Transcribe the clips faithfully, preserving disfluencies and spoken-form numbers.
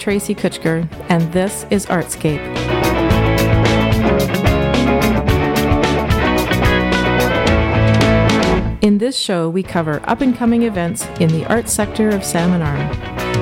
Tracy Kutchker, and this is Artscape. In this show, we cover up-and-coming events in the arts sector of Salmon Arm.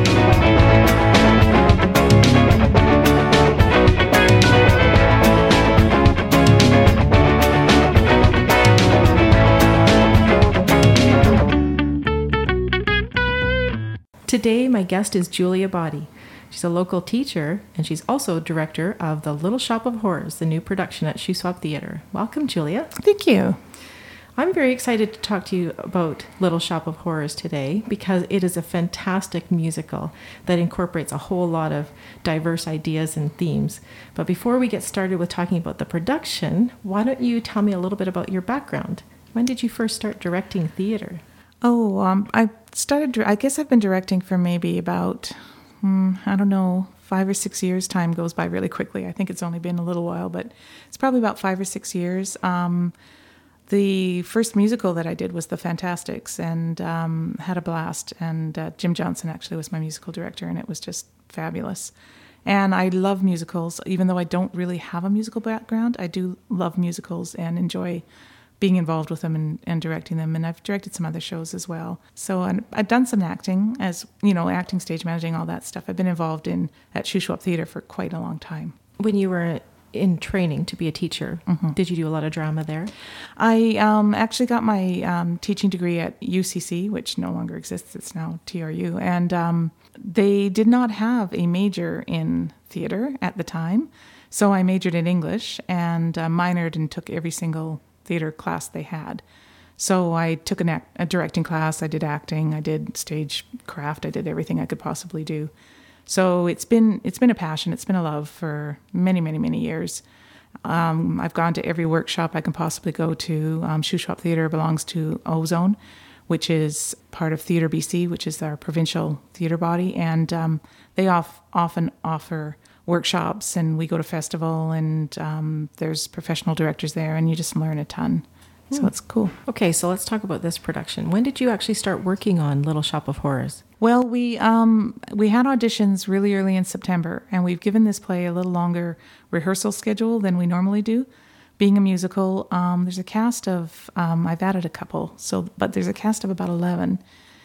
Today, my guest is Julia Body. She's a local teacher, and she's also director of The Little Shop of Horrors, the new production at Shuswap Theatre. Welcome, Julia. Thank you. I'm very excited to talk to you about Little Shop of Horrors today because it is a fantastic musical that incorporates a whole lot of diverse ideas and themes. But before we get started with talking about the production, why don't you tell me a little bit about your background? When did you first start directing theater? Oh, um, I started, I guess I've been directing for maybe about, hmm, I don't know, five or six years. Time goes by really quickly. I think it's only been a little while, but it's probably about five or six years. Um, the first musical that I did was The Fantastics, and um, had a blast. And uh, Jim Johnson actually was my musical director, and it was just fabulous. And I love musicals, even though I don't really have a musical background. I do love musicals and enjoy being involved with them and, and directing them. And I've directed some other shows as well. So and I've done some acting, as you know, acting, stage managing, all that stuff. I've been involved in at Shuswap Theatre for quite a long time. When you were in training to be a teacher, mm-hmm. did you do a lot of drama there? I um, actually got my um, teaching degree at U C C, which no longer exists. It's now T R U. And um, they did not have a major in theatre at the time. So I majored in English and uh, minored and took every single theater class they had. So I took an act, a directing class, I did acting, I did stage craft, I did everything I could possibly do. So it's been it's been a passion, it's been a love for many, many, many years. Um, I've gone to every workshop I can possibly go to. Um, Shuswap Theatre belongs to Ozone, which is part of Theatre B C, which is our provincial theatre body, and um, they off, often offer workshops, and we go to festival, and um, there's professional directors there, and you just learn a ton. So hmm. it's cool. Okay, so let's talk about this production. When did you actually start working on Little Shop of Horrors? Well, we um, we had auditions really early in September, and we've given this play a little longer rehearsal schedule than we normally do. Being a musical, um, there's a cast of, um, I've added a couple, so but there's a cast of about eleven.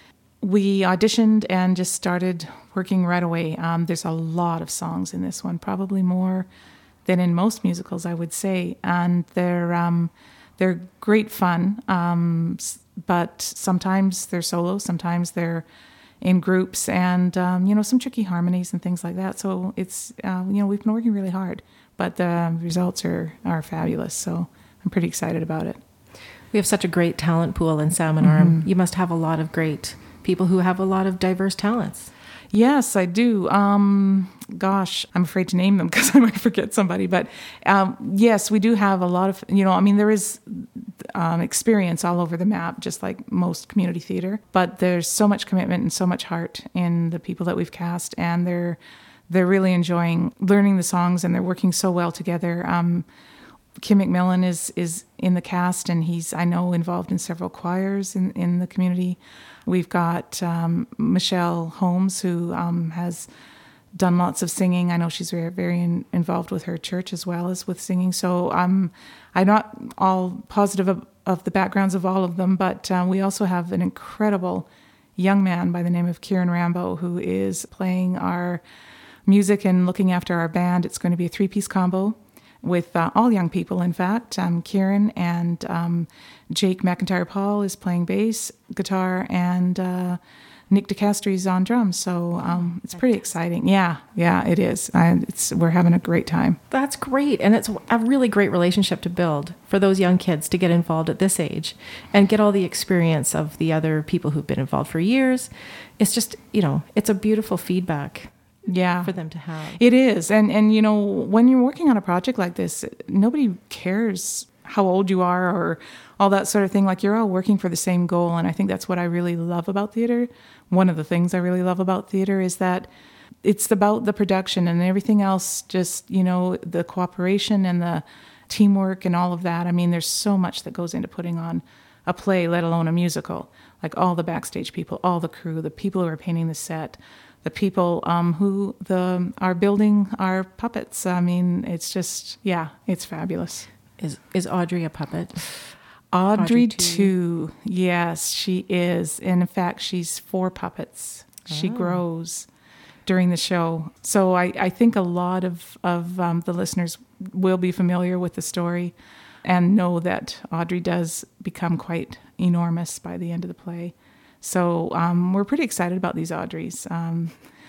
We auditioned and just started working right away. Um, there's a lot of songs in this one, probably more than in most musicals, I would say. And they're um, they're great fun, um, but sometimes they're solo, sometimes they're in groups, and um, you know, some tricky harmonies and things like that. So it's uh, you know, we've been working really hard, but the results are are fabulous. So I'm pretty excited about it. We have such a great talent pool in Salmon Arm. Mm-hmm. You must have a lot of great people who have a lot of diverse talents. Yes, I do. Um, gosh, I'm afraid to name them because I might forget somebody. But um, yes, we do have a lot of, you know, I mean, there is um, experience all over the map, just like most community theater. But there's so much commitment and so much heart in the people that we've cast, and they're they're really enjoying learning the songs, and they're working so well together. Um, Kim McMillan is is in the cast, and he's, I know, involved in several choirs in, in the community. We've got um, Michelle Holmes, who um, has done lots of singing. I know she's very, very in, involved with her church as well as with singing. So um, I'm not all positive of, of the backgrounds of all of them, but uh, we also have an incredible young man by the name of Kieran Rambo, who is playing our music and looking after our band. It's going to be a three-piece combo with uh, all young people, in fact. Um, Kieran and um, Jake McIntyre-Paul is playing bass, guitar, and uh, Nick DeCastri is on drums. So um, it's pretty exciting. Yeah, yeah, it is. I, it's we're having a great time. That's great. And it's a really great relationship to build for those young kids to get involved at this age and get all the experience of the other people who've been involved for years. It's just, you know, it's a beautiful feedback. Yeah, for them to have. It is. And, and, you know, when you're working on a project like this, nobody cares how old you are or all that sort of thing. Like, you're all working for the same goal. And I think that's what I really love about theater. One of the things I really love about theater is that it's about the production, and everything else, just, you know, the cooperation and the teamwork and all of that. I mean, there's so much that goes into putting on a play, let alone a musical. Like all the backstage people, all the crew, the people who are painting the set, the people um, who the are building our puppets. I mean, it's just, yeah, it's fabulous. Is is Audrey a puppet? Audrey, Audrey too. too. Yes, she is. And in fact, she's four puppets. She Oh. grows during the show. So I, I think a lot of, of um, the listeners will be familiar with the story and know that Audrey does become quite enormous by the end of the play. So um, we're pretty excited about these Audreys. Um,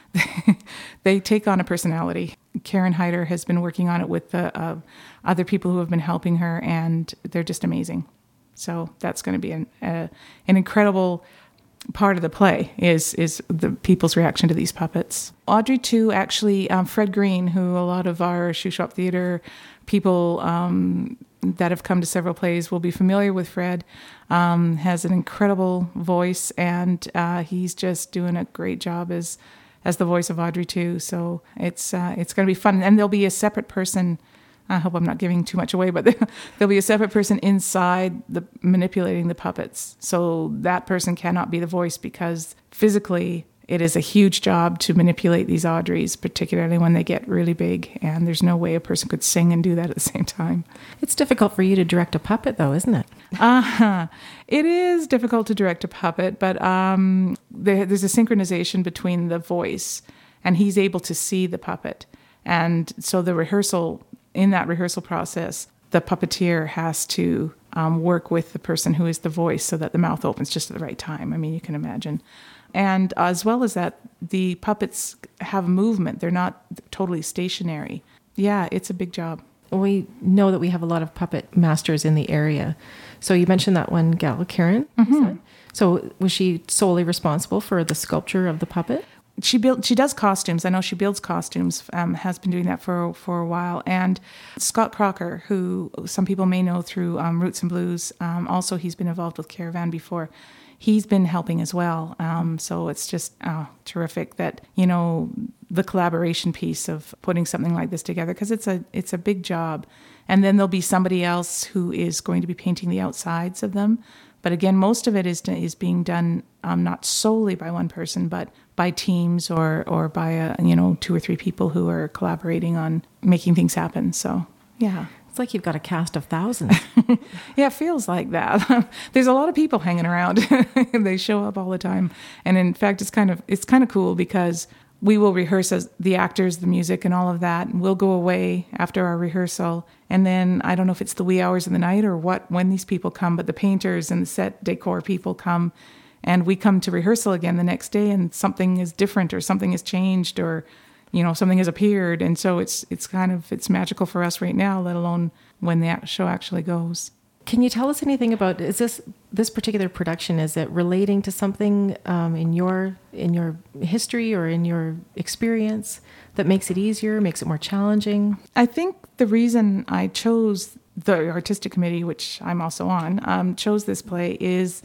they take on a personality. Karen Hyder has been working on it with the uh, other people who have been helping her, and they're just amazing. So that's going to be an, uh, an incredible part of the play is is the people's reaction to these puppets. Audrey, too, actually, um, Fred Green, who a lot of our Shoe Shop Theatre people um, that have come to several plays will be familiar with Fred, um, has an incredible voice, and uh, he's just doing a great job as as the voice of Audrey, too. So it's uh, it's going to be fun. And there'll be a separate person. I hope I'm not giving too much away, but there'll be a separate person inside the manipulating the puppets. So that person cannot be the voice because physically it is a huge job to manipulate these Audreys, particularly when they get really big. And there's no way a person could sing and do that at the same time. It's difficult for you to direct a puppet, though, isn't it? Uh-huh. It is difficult to direct a puppet, but um, there, there's a synchronization between the voice, and he's able to see the puppet. And so the rehearsal, in that rehearsal process, the puppeteer has to um, work with the person who is the voice so that the mouth opens just at the right time. I mean, you can imagine. And as well as that, the puppets have movement. They're not totally stationary. Yeah, it's a big job. We know that we have a lot of puppet masters in the area. So you mentioned that one gal, Karen. Mm-hmm. So was she solely responsible for the sculpture of the puppet? She built. She does costumes. I know she builds costumes. Um, has been doing that for for a while. And Scott Crocker, who some people may know through um, Roots and Blues, um, also he's been involved with Caravan before. He's been helping as well. Um, so it's just oh, terrific that you know the collaboration piece of putting something like this together, because it's a it's a big job. And then there'll be somebody else who is going to be painting the outsides of them. But again, most of it is is being done um, not solely by one person, but by teams or or by a, you know two or three people who are collaborating on making things happen. So yeah, it's like you've got a cast of thousands. Yeah, it feels like that. There's a lot of people hanging around. They show up all the time, and in fact, it's kind of it's kind of cool because we will rehearse as the actors, the music, and all of that, and we'll go away after our rehearsal. And then I don't know if it's the wee hours of the night or what, when these people come, but the painters and the set decor people come, and we come to rehearsal again the next day, and something is different or something has changed or, you know, something has appeared. And so it's it's kind of, it's magical for us right now, let alone when the show actually goes. Can you tell us anything about, is this this particular production, is it relating to something um, in your in your history or in your experience that makes it easier, makes it more challenging? I think the reason I chose the artistic committee, which I'm also on, um, chose this play is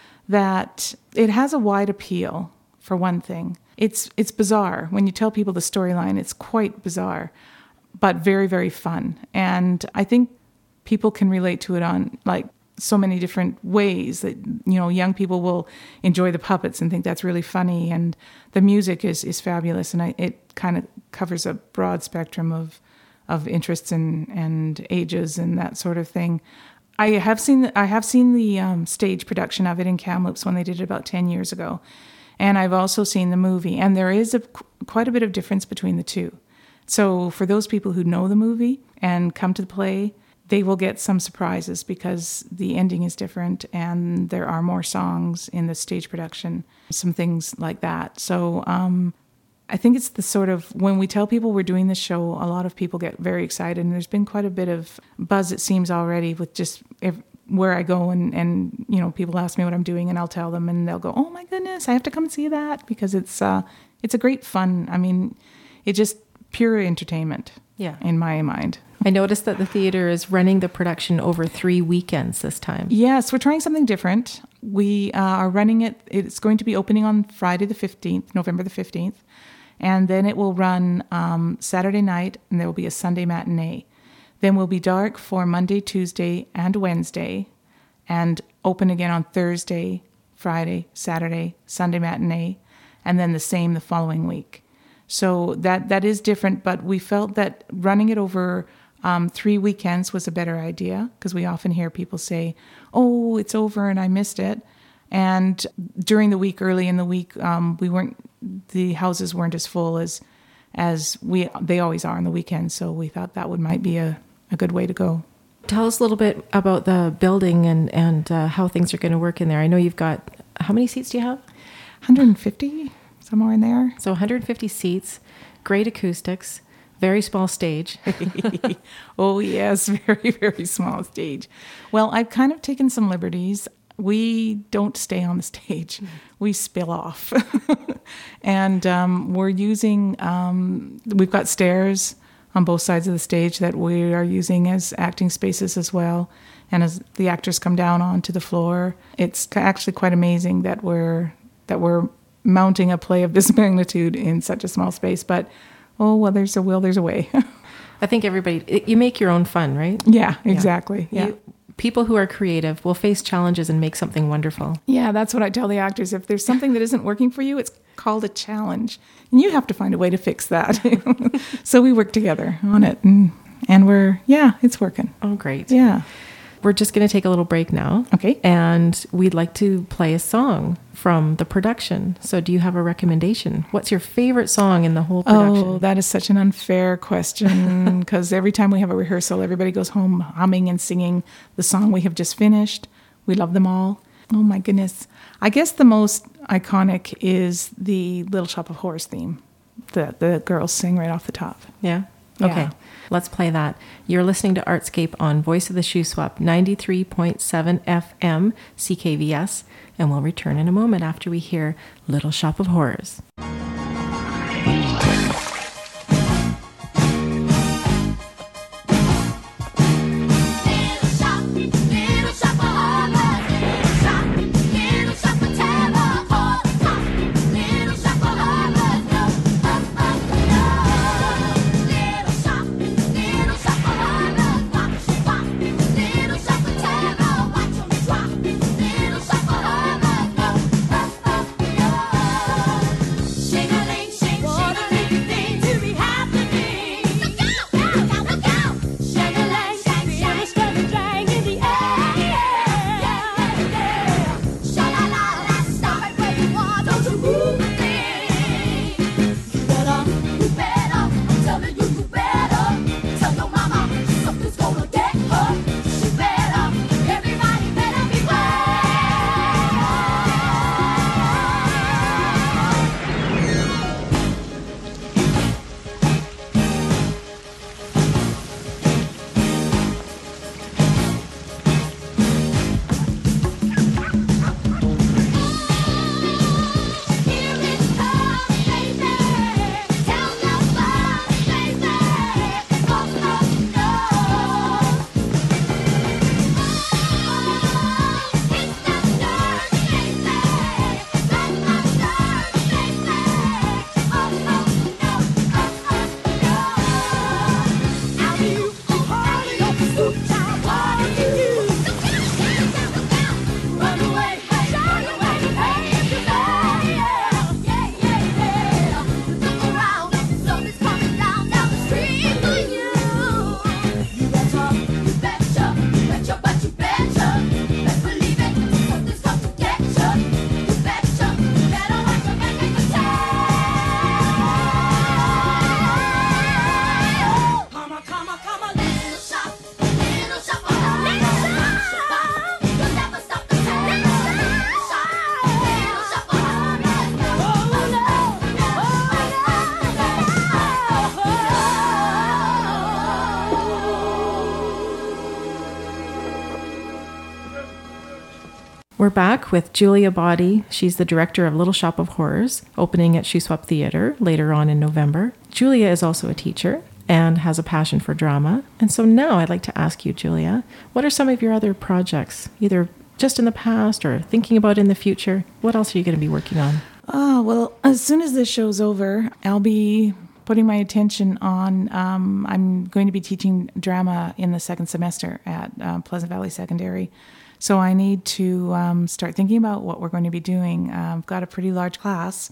that it has a wide appeal, for one thing. It's it's bizarre. When you tell people the storyline, it's quite bizarre, but very, very fun. And I think people can relate to it on like so many different ways that, you know, young people will enjoy the puppets and think that's really funny. And the music is, is fabulous. And I, it kind of covers a broad spectrum of, of interests and, and ages and that sort of thing. I have seen, I have seen the um, stage production of it in Kamloops when they did it about ten years ago. And I've also seen the movie, and there is a, quite a bit of difference between the two. So for those people who know the movie and come to the play, they will get some surprises because the ending is different and there are more songs in the stage production, some things like that. So um, I think it's the sort of, when we tell people we're doing this show, a lot of people get very excited. And there's been quite a bit of buzz, it seems, already with just if, where I go and, and, you know, people ask me what I'm doing and I'll tell them and they'll go, oh my goodness, I have to come and see that, because it's uh, it's a great fun. I mean, it just pure entertainment. Yeah. In my mind. I noticed that the theater is running the production over three weekends this time. Yes, we're trying something different. We uh, are running it. It's going to be opening on Friday the fifteenth, November the fifteenth. And then it will run um, Saturday night, and there will be a Sunday matinee. Then we'll be dark for Monday, Tuesday, and Wednesday, and open again on Thursday, Friday, Saturday, Sunday matinee. and then the same the following week. So that that is different, but we felt that running it over um, three weekends was a better idea, because we often hear people say, oh, it's over and I missed it. And during the week, early in the week, um, we weren't, the houses weren't as full as as we they always are on the weekends. So we thought that would might be a, a good way to go. Tell us a little bit about the building and, and uh, how things are going to work in there. I know you've got, how many seats do you have? one hundred fifty, somewhere in there. So one hundred fifty seats, great acoustics, very small stage. Oh, yes, very, very small stage. Well, I've kind of taken some liberties. We don't stay on the stage. Mm-hmm. We spill off. And um, we're using, um, we've got stairs on both sides of the stage that we are using as acting spaces as well. And as the actors come down onto the floor, it's actually quite amazing that we're that we're mounting a play of this magnitude in such a small space. But, oh, well, there's a will, there's a way. I think everybody, you make your own fun, right? Yeah, exactly. Yeah. You, people who are creative will face challenges and make something wonderful. Yeah, that's what I tell the actors. If there's something that isn't working for you, it's called a challenge. And you have to find a way to fix that. So we work together on it. And, and we're, yeah, it's working. Oh, great. Yeah. We're just going to take a little break now. Okay. And we'd like to play a song from the production. So do you have a recommendation? What's your favorite song in the whole production? Oh, that is such an unfair question, because every time we have a rehearsal, everybody goes home humming and singing the song we have just finished. We love them all. Oh, my goodness. I guess the most iconic is the Little Shop of Horrors theme that the girls sing right off the top. Yeah? Yeah. Okay. Let's play that. You're listening to Artscape on Voice of the Shuswap, ninety-three point seven F M, C K V S, and we'll return in a moment after we hear Little Shop of Horrors. We're back with Julia Body. She's the director of Little Shop of Horrors, opening at Shuswap Theatre later on in November. Julia is also a teacher and has a passion for drama. And so now I'd like to ask you, Julia, what are some of your other projects, either just in the past or thinking about in the future? What else are you going to be working on? Oh, well, as soon as this show's over, I'll be putting my attention on, um, I'm going to be teaching drama in the second semester at uh, Pleasant Valley Secondary. So I need to um, start thinking about what we're going to be doing. Uh, I've got a pretty large class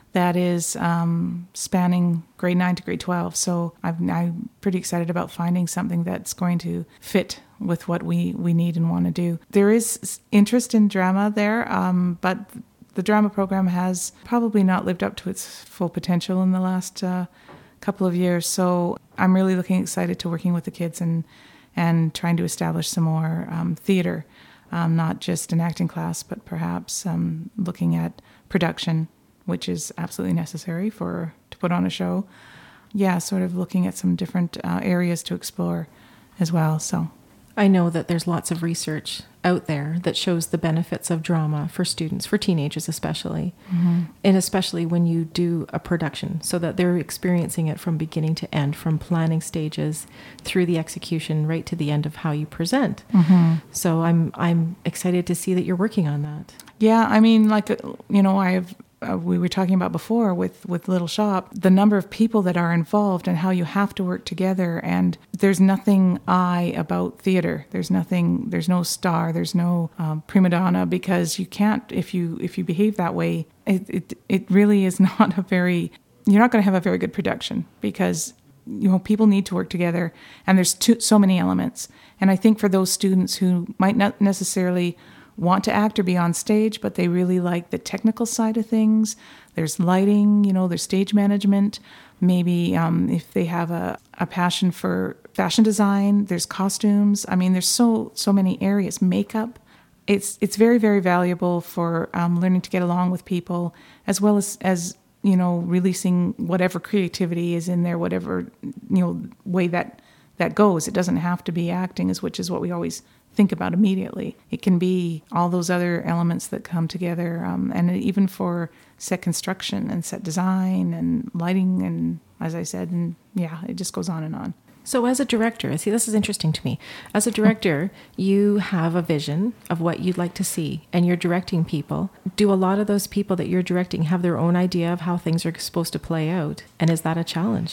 that is um, spanning grade nine to grade twelve. So I'm, I'm pretty excited about finding something that's going to fit with what we, we need and want to do. There is interest in drama there, um, but the drama program has probably not lived up to its full potential in the last uh, couple of years. So I'm really looking excited to working with the kids and, and trying to establish some more um, theater, um, not just an acting class, but perhaps um, looking at production, which is absolutely necessary for to put on a show. Yeah, sort of looking at some different uh, areas to explore as well. So I know that there's lots of research out there that shows the benefits of drama for students, for teenagers especially, mm-hmm. and especially when you do a production, so that they're experiencing it from beginning to end, from planning stages through the execution right to the end of how you present. Mm-hmm. So I'm I'm excited to see that you're working on that. Yeah, I mean, like, you know, I've Uh, we were talking about before with, with Little Shop, the number of people that are involved and how you have to work together. And there's nothing I about theater. There's nothing, there's no star, there's no um, prima donna, because you can't, if you if you behave that way, it, it, it really is not a very, you're not going to have a very good production, because, you know, people need to work together, and there's too, so many elements. And I think for those students who might not necessarily want to act or be on stage, but they really like the technical side of things. There's lighting, you know, there's stage management. Maybe um, if they have a, a passion for fashion design, there's costumes. I mean, there's so so many areas. Makeup. It's it's very, very valuable for um, learning to get along with people, as well as, as, you know, releasing whatever creativity is in there, whatever, you know, way that, that goes. It doesn't have to be acting, is which is what we always think about immediately. It can be all those other elements that come together, um, and even for set construction and set design and lighting, and as I said, and yeah, it just goes on and on. So as a director, see, this is interesting to me. As a director, you have a vision of what you'd like to see, and you're directing people. Do a lot of those people that you're directing have their own idea of how things are supposed to play out? And is that a challenge?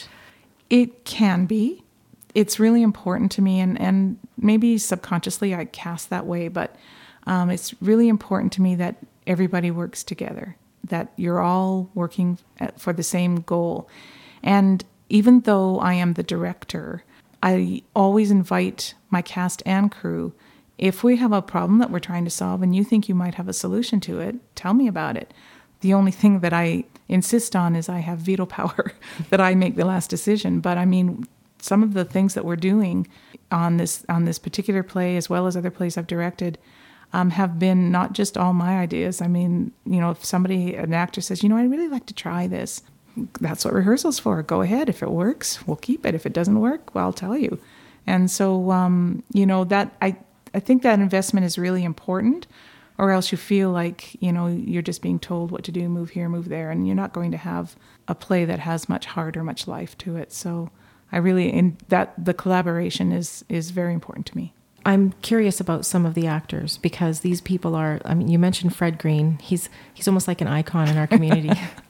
It can be. It's really important to me, and, and maybe subconsciously I cast that way, but um, it's really important to me that everybody works together, that you're all working at, for the same goal. And even though I am the director, I always invite my cast and crew, if we have a problem that we're trying to solve and you think you might have a solution to it, tell me about it. The only thing that I insist on is I have veto power, that I make the last decision. But I mean, some of the things that we're doing on this on this particular play, as well as other plays I've directed, um, have been not just all my ideas. I mean, you know, if somebody, an actor says, you know, I'd really like to try this, that's what rehearsal's for. Go ahead. If it works, we'll keep it. If it doesn't work, well, I'll tell you. And so, um, you know, that I, I think that investment is really important, or else you feel like, you know, you're just being told what to do, move here, move there, and you're not going to have a play that has much heart or much life to it. So I really, in that the collaboration is is very important to me. I'm curious about some of the actors, because these people are, I mean, you mentioned Fred Green. He's he's almost like an icon in our community.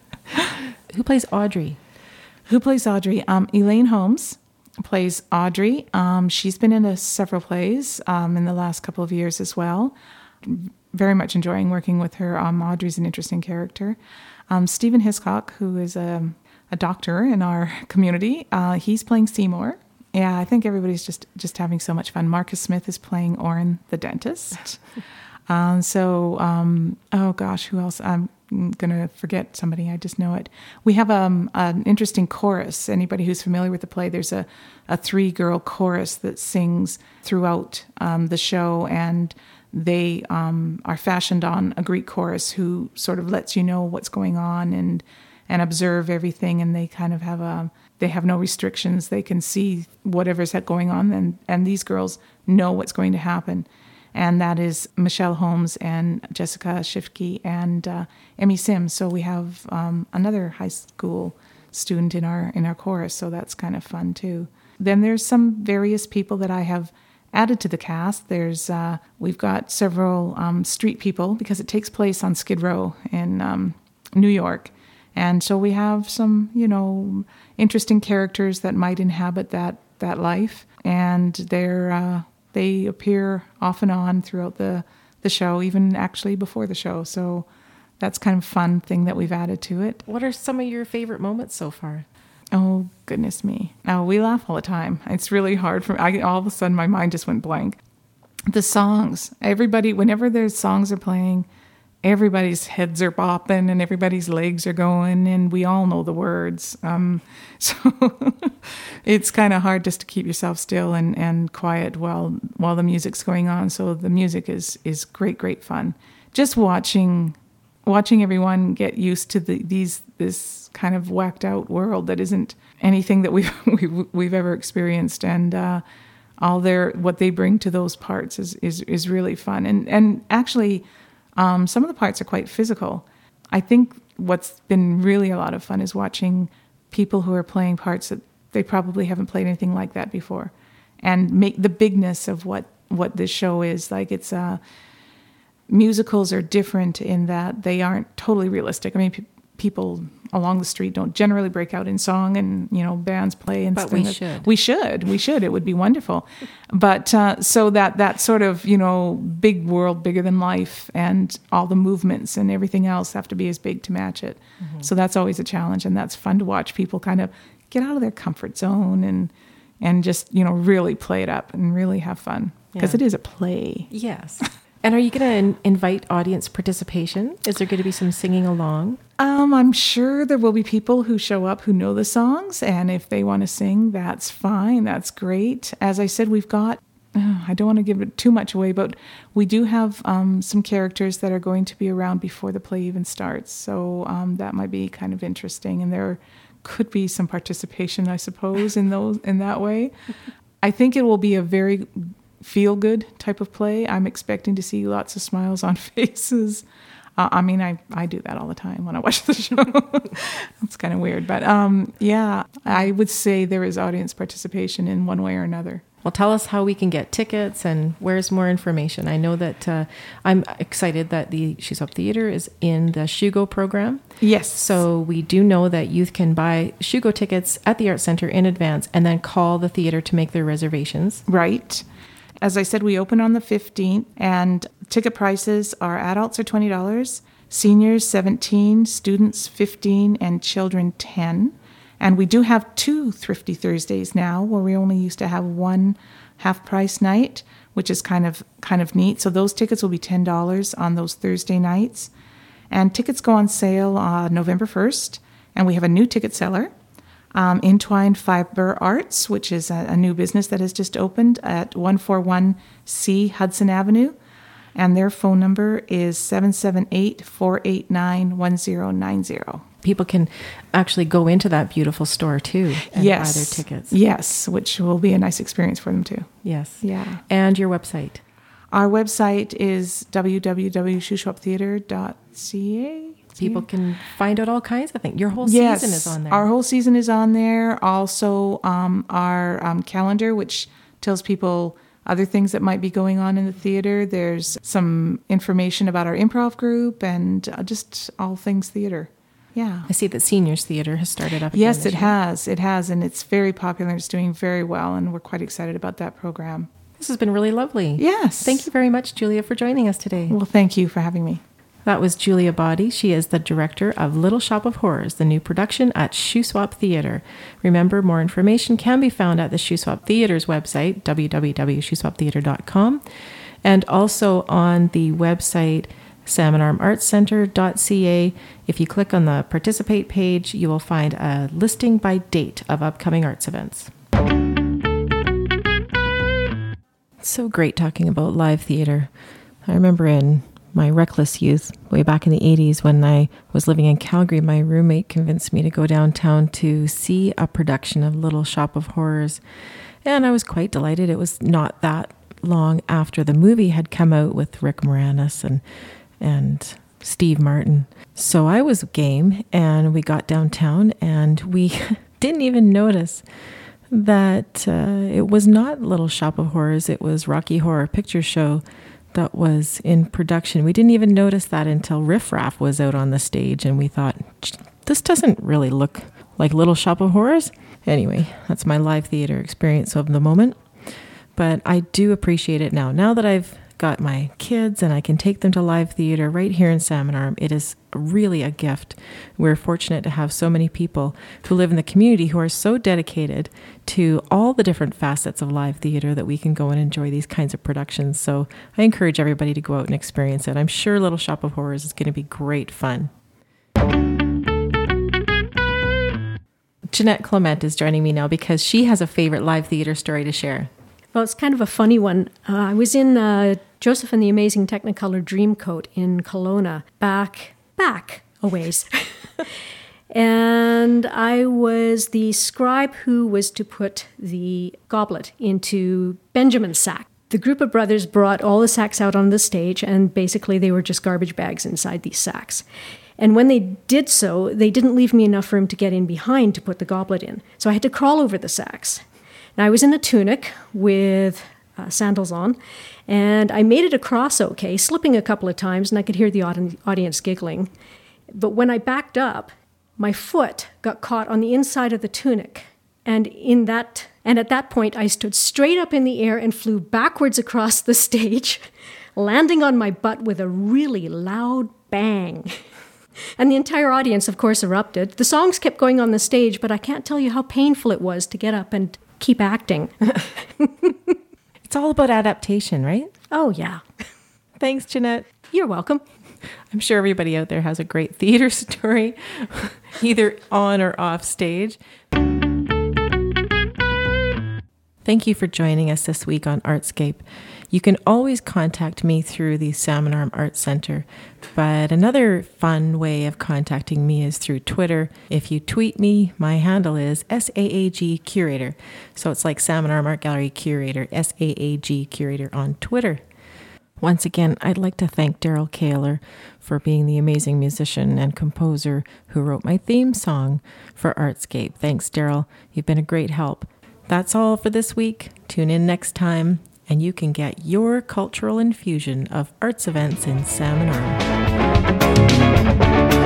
Who plays Audrey? Who plays Audrey? Um, Elaine Holmes plays Audrey. Um, she's been in a, several plays um, in the last couple of years as well. Very much enjoying working with her. Um, Audrey's an interesting character. Um, Stephen Hiscock, who is a a doctor in our community. Uh, he's playing Seymour. Yeah, I think everybody's just, just having so much fun. Marcus Smith is playing Oren the dentist. um, so, um, oh gosh, who else? I'm going to forget somebody. I just know it. We have um, an interesting chorus. Anybody who's familiar with the play, there's a, a three-girl chorus that sings throughout um, the show, and they um, are fashioned on a Greek chorus who sort of lets you know what's going on and and observe everything, and they kind of have a, they have no restrictions. They can see whatever's going on, and, and these girls know what's going to happen. And that is Michelle Holmes and Jessica Schiffke and uh, Emmy Sims. So we have um, another high school student in our in our chorus, so that's kind of fun too. Then there's some various people that I have added to the cast. There's uh, we've got several um, street people, because it takes place on Skid Row in um, New York. And so we have some, you know, interesting characters that might inhabit that, that life. And they're, uh, they appear off and on throughout the, the show, even actually before the show. So that's kind of fun thing that we've added to it. What are some of your favorite moments so far? Oh, goodness me. Oh, we laugh all the time. It's really hard for me. I, all of a sudden, my mind just went blank. The songs. Everybody, whenever there's songs are playing, everybody's heads are bopping and everybody's legs are going, and we all know the words. Um, so it's kind of hard just to keep yourself still and, and quiet while while the music's going on. So the music is is great, great fun. Just watching watching everyone get used to the, these this kind of whacked out world that isn't anything that we've we've, we've ever experienced, and uh, all their what they bring to those parts is is is really fun. And and actually, um, some of the parts are quite physical. I think what's been really a lot of fun is watching people who are playing parts that they probably haven't played anything like that before, and make the bigness of what what this show is. Like, it's uh musicals are different in that they aren't totally realistic. I mean, pe- people along the street don't generally break out in song, and, you know, bands play and but stuff. we should. We should. We should. It would be wonderful. But uh, so that that sort of, you know, big world, bigger than life, and all the movements and everything else have to be as big to match it. Mm-hmm. So that's always a challenge, and that's fun to watch people kind of get out of their comfort zone and and just, you know, really play it up and really have fun, because Yeah. it is a play. Yes. And are you going to in- invite audience participation? Is there going to be some singing along? Um, I'm sure there will be people who show up who know the songs, and if they want to sing, that's fine. That's great. As I said, we've got, uh, I don't want to give it too much away, but we do have um, some characters that are going to be around before the play even starts. So um, that might be kind of interesting, and there could be some participation, I suppose, in those in that way. I think it will be a very feel-good type of play. I'm expecting to see lots of smiles on faces. Uh, I mean, I, I do that all the time when I watch the show. It's kind of weird. But um, yeah, I would say there is audience participation in one way or another. Well, tell us how we can get tickets and where's more information. I know that uh, I'm excited that the Shuswap Theatre is in the Shugo program. Yes. So we do know that youth can buy Shugo tickets at the Arts Centre in advance and then call the theatre to make their reservations. Right. As I said, we open on the fifteenth, and ticket prices are adults are twenty dollars, seniors seventeen dollars, students fifteen dollars, and children ten dollars. And we do have two Thrifty Thursdays now, where we only used to have one half-price night, which is kind of kind of neat. So those tickets will be ten dollars on those Thursday nights. And tickets go on sale on November first, and we have a new ticket seller. Um, Entwined Fiber Arts, which is a, a new business that has just opened at one forty-one C Hudson Avenue. And their phone number is seven seven eight, four eight nine, one zero nine zero. People can actually go into that beautiful store too and yes. buy their tickets. Yes, which will be a nice experience for them too. Yes. Yeah. And your website? Our website is w w w dot shuswap theatre dot c a. People can find out all kinds of things. Your whole yes, season is on there. Our whole season is on there. Also, um, our um, calendar, which tells people other things that might be going on in the theater. There's some information about our improv group and uh, just all things theater. Yeah. I see that Seniors Theatre has started up again. Yes, this it year. has. It has, and it's very popular. It's doing very well, and we're quite excited about that program. This has been really lovely. Yes. Thank you very much, Julia, for joining us today. Well, thank you for having me. That was Julia Body. She is the director of Little Shop of Horrors, the new production at Shuswap Theatre. Remember, more information can be found at the Shuswap Theatre's website, w w w dot shuswap theatre dot com, and also on the website salmon arm arts centre dot c a. If you click on the participate page, you will find a listing by date of upcoming arts events. It's so great talking about live theatre. I remember in my reckless youth, way back in the eighties, when I was living in Calgary, my roommate convinced me to go downtown to see a production of Little Shop of Horrors. And I was quite delighted. It was not that long after the movie had come out with Rick Moranis and and Steve Martin. So I was game, and we got downtown, and we didn't even notice that uh, it was not Little Shop of Horrors. It was Rocky Horror Picture Show that was in production. We didn't even notice that until Riff Raff was out on the stage, and we thought, this doesn't really look like Little Shop of Horrors. Anyway, that's my live theater experience of the moment. But I do appreciate it now. Now that I've got my kids and I can take them to live theater right here in Salmon Arm, it is really a gift. We're fortunate to have so many people who live in the community who are so dedicated to all the different facets of live theater that we can go and enjoy these kinds of productions. So I encourage everybody to go out and experience it. I'm sure Little Shop of Horrors is going to be great fun. Jeanette Clement is joining me now because she has a favorite live theater story to share. Well, it's kind of a funny one. Uh, I was in uh, Joseph and the Amazing Technicolor Dreamcoat in Kelowna back, back a ways. And I was the scribe who was to put the goblet into Benjamin's sack. The group of brothers brought all the sacks out on the stage, and basically they were just garbage bags inside these sacks. And when they did so, they didn't leave me enough room to get in behind to put the goblet in. So I had to crawl over the sacks. Now, I was in a tunic with uh, sandals on, and I made it across okay, slipping a couple of times, and I could hear the audi- audience giggling. But when I backed up, my foot got caught on the inside of the tunic. And in that, and at that point, I stood straight up in the air and flew backwards across the stage, landing on my butt with a really loud bang. And the entire audience, of course, erupted. The songs kept going on the stage, but I can't tell you how painful it was to get up and keep acting. It's all about adaptation, right? Oh, yeah. Thanks, Jeanette. You're welcome. I'm sure everybody out there has a great theater story, either on or off stage. Thank you for joining us this week on Artscape. You can always contact me through the Salmon Arm Arts Center, but another fun way of contacting me is through Twitter. If you tweet me, my handle is S A A G Curator. So it's like Salmon Arm Art Gallery Curator, S A A G Curator on Twitter. Once again, I'd like to thank Daryl Kaler for being the amazing musician and composer who wrote my theme song for Artscape. Thanks, Daryl. You've been a great help. That's all for this week. Tune in next time, and you can get your cultural infusion of arts events in Salmon Arm.